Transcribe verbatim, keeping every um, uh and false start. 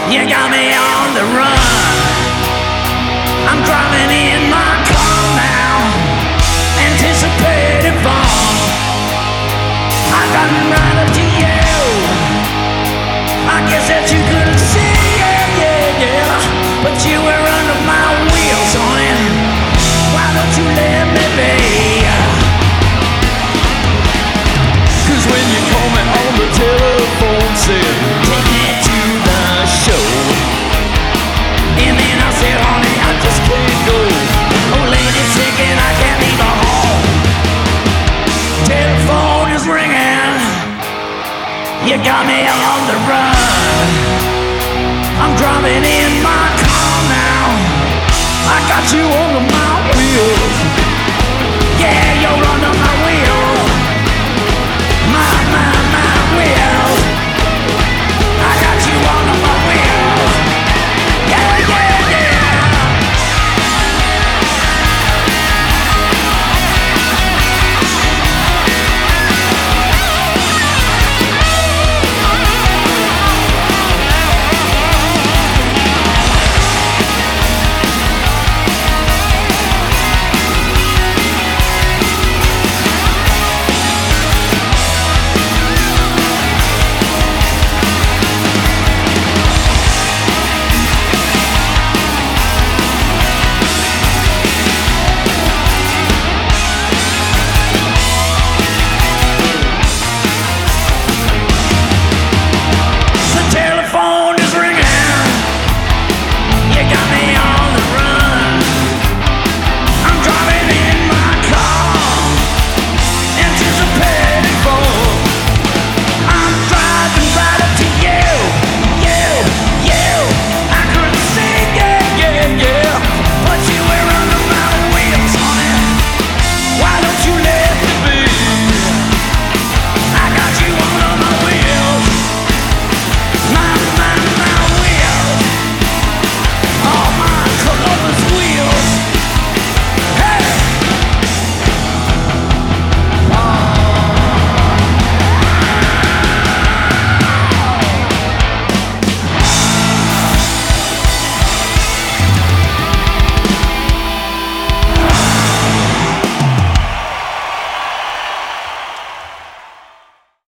You got me on the run. I'm driving in my car now, anticipating fall. I got right up to you. I guess that you couldn't see, yeah, yeah, yeah. But you were under my wheels, son. Why don't you let me be? Cause when you call me on the telephone, said take me to the show, and then I said, honey, I just can't go. Oh, lady's sick and I can't leave her home. Telephone is ringing. You got me on the run. I'm driving in my car now. I got you on